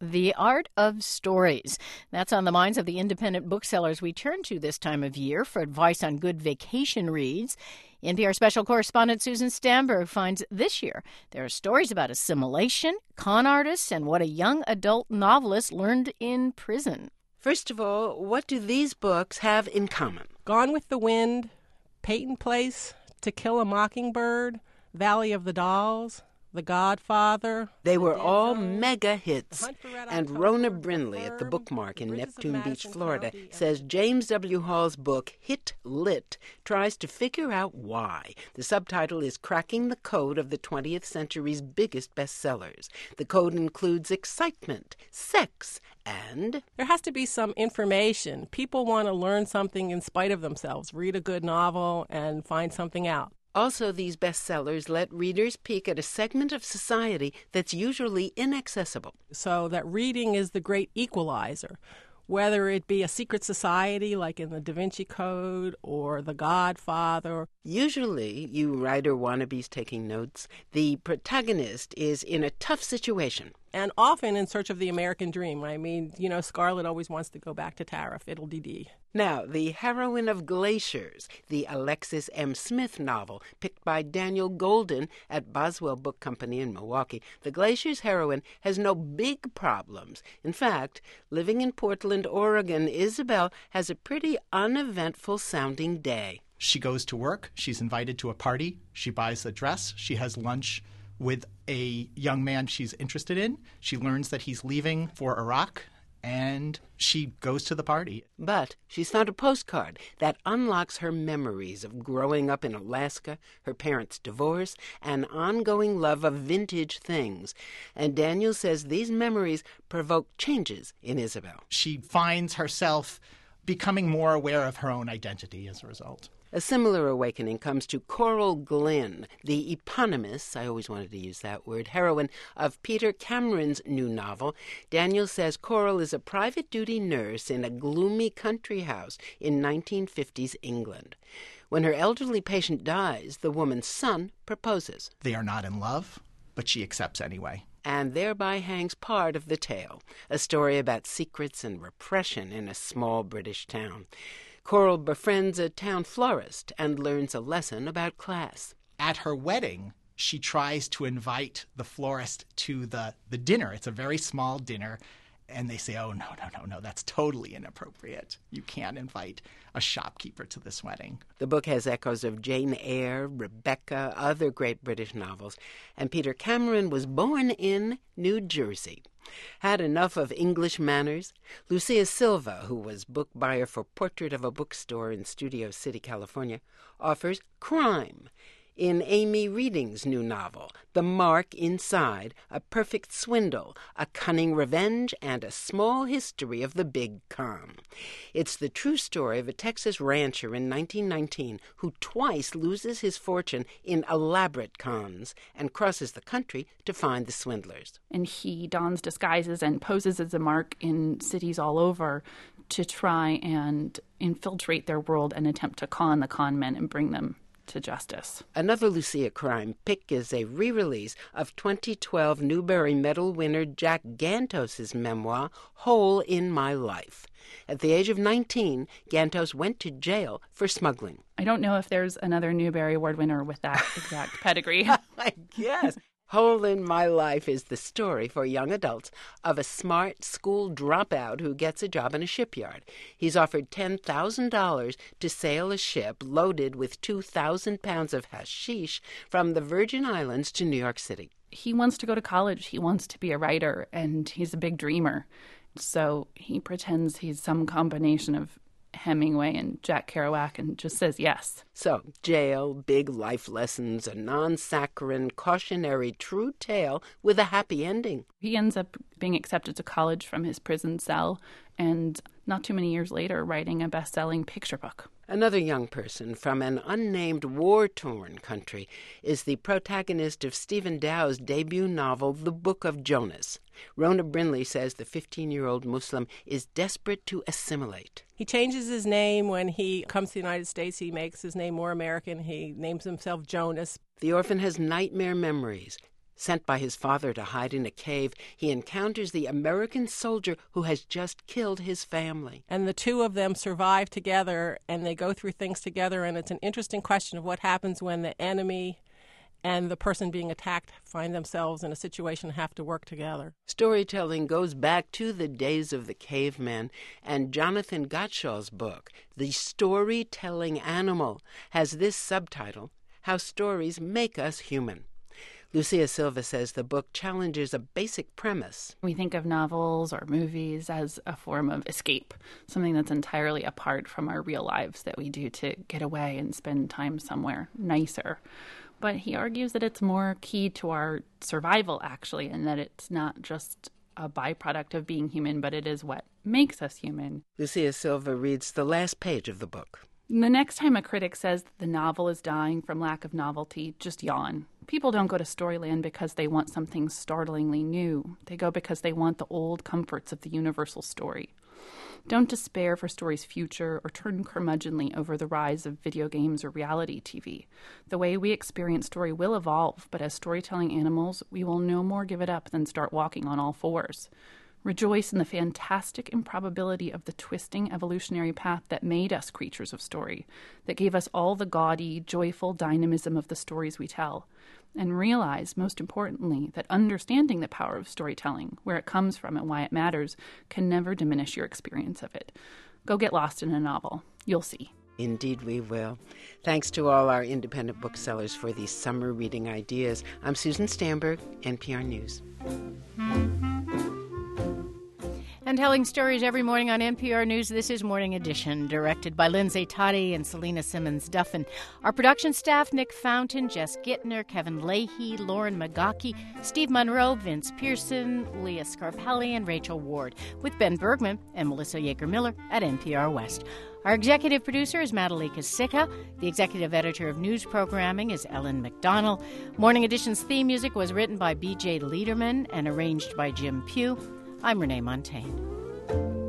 The Art of Stories. That's on the minds of the independent booksellers we turn to this time of year for advice on good vacation reads. NPR special correspondent Susan Stamberg finds this year there are stories about assimilation, con artists, and what a young adult novelist learned in prison. First of all, what do these books have in common? Gone with the Wind, Peyton Place, To Kill a Mockingbird, Valley of the Dolls, The Godfather. They were all mega hits. And Rona Brindley at The Bookmark in Neptune Beach, Florida, says James W. Hall's book, Hit Lit, tries to figure out why. The subtitle is Cracking the Code of the 20th Century's Biggest Bestsellers. The code includes excitement, sex, and there has to be some information. People want to learn something in spite of themselves. Read a good novel and find something out. Also, these bestsellers let readers peek at a segment of society that's usually inaccessible. So that reading is the great equalizer. Whether it be a secret society like in the Da Vinci Code or The Godfather. Usually, you writer wannabes taking notes, the protagonist is in a tough situation. And often in search of the American dream. I mean, Scarlett always wants to go back to Tara, fiddle-dee-dee. Now, the heroine of Glaciers, the Alexis M. Smith novel, picked by Daniel Golden at Boswell Book Company in Milwaukee. The Glaciers heroine has no big problems. In fact, living in Portland, Oregon, Isabel has a pretty uneventful-sounding day. She goes to work. She's invited to a party. She buys a dress. She has lunch with a young man she's interested in. She learns that he's leaving for Iraq, and she goes to the party. But she's found a postcard that unlocks her memories of growing up in Alaska, her parents' divorce, and ongoing love of vintage things. And Daniel says these memories provoke changes in Isabel. She finds herself becoming more aware of her own identity as a result. A similar awakening comes to Coral Glynn, the eponymous, I always wanted to use that word, heroine of Peter Cameron's new novel. Daniel says Coral is a private duty nurse in a gloomy country house in 1950s England. When her elderly patient dies, the woman's son proposes. They are not in love, but she accepts anyway. And thereby hangs part of the tale, a story about secrets and repression in a small British town. Coral befriends a town florist and learns a lesson about class. At her wedding, she tries to invite the florist to the dinner. It's a very small dinner. And they say, oh, no, that's totally inappropriate. You can't invite a shopkeeper to this wedding. The book has echoes of Jane Eyre, Rebecca, other great British novels. And Peter Cameron was born in New Jersey. Had enough of English manners? Lucia Silva, who was book buyer for Portrait of a Bookstore in Studio City, California, offers crime. In Amy Reading's new novel, The Mark Inside, a perfect swindle, a cunning revenge, and a small history of the big con. It's the true story of a Texas rancher in 1919 who twice loses his fortune in elaborate cons and crosses the country to find the swindlers. And he dons disguises and poses as a mark in cities all over to try and infiltrate their world and attempt to con the con men and bring them to justice. Another Lucia crime pick is a re-release of 2012 Newbery Medal winner Jack Gantos' memoir, Hole in My Life. At the age of 19, Gantos went to jail for smuggling. I don't know if there's another Newbery Award winner with that exact pedigree. I guess. Hole in My Life is the story for young adults of a smart school dropout who gets a job in a shipyard. He's offered $10,000 to sail a ship loaded with 2,000 pounds of hashish from the Virgin Islands to New York City. He wants to go to college. He wants to be a writer, and he's a big dreamer. So he pretends he's some combination of Hemingway and Jack Kerouac and just says yes. So, jail, big life lessons, a non-saccharine, cautionary, true tale with a happy ending. He ends up being accepted to college from his prison cell and not too many years later writing a best-selling picture book. Another young person from an unnamed war-torn country is the protagonist of Stephen Dow's debut novel, The Book of Jonas. Rona Brindley says the 15-year-old Muslim is desperate to assimilate. He changes his name when he comes to the United States. He makes his name more American. He names himself Jonas. The orphan has nightmare memories. Sent by his father to hide in a cave, he encounters the American soldier who has just killed his family. And the two of them survive together, and they go through things together, and it's an interesting question of what happens when the enemy and the person being attacked find themselves in a situation and have to work together. Storytelling goes back to the days of the cavemen, and Jonathan Gottschall's book, The Storytelling Animal, has this subtitle, How Stories Make Us Human. Lucia Silva says the book challenges a basic premise. We think of novels or movies as a form of escape, something that's entirely apart from our real lives that we do to get away and spend time somewhere nicer. But he argues that it's more key to our survival, actually, and that it's not just a byproduct of being human, but it is what makes us human. Lucia Silva reads the last page of the book. The next time a critic says the novel is dying from lack of novelty, just yawn. People don't go to Storyland because they want something startlingly new. They go because they want the old comforts of the universal story. Don't despair for story's future or turn curmudgeonly over the rise of video games or reality TV. The way we experience story will evolve, but as storytelling animals, we will no more give it up than start walking on all fours. Rejoice in the fantastic improbability of the twisting evolutionary path that made us creatures of story, that gave us all the gaudy, joyful dynamism of the stories we tell. And realize, most importantly, that understanding the power of storytelling, where it comes from and why it matters, can never diminish your experience of it. Go get lost in a novel. You'll see. Indeed we will. Thanks to all our independent booksellers for these summer reading ideas. I'm Susan Stamberg, NPR News. And telling stories every morning on NPR News, this is Morning Edition, directed by Lindsay Toddy and Selena Simmons-Duffin. Our production staff, Nick Fountain, Jess Gittner, Kevin Leahy, Lauren Magaki, Steve Monroe, Vince Pearson, Leah Scarpelli, and Rachel Ward, with Ben Bergman and Melissa Yeager-Miller at NPR West. Our executive producer is Madalika Sika. The executive editor of news programming is Ellen McDonnell. Morning Edition's theme music was written by B.J. Liederman and arranged by Jim Pugh. I'm Renee Montaigne.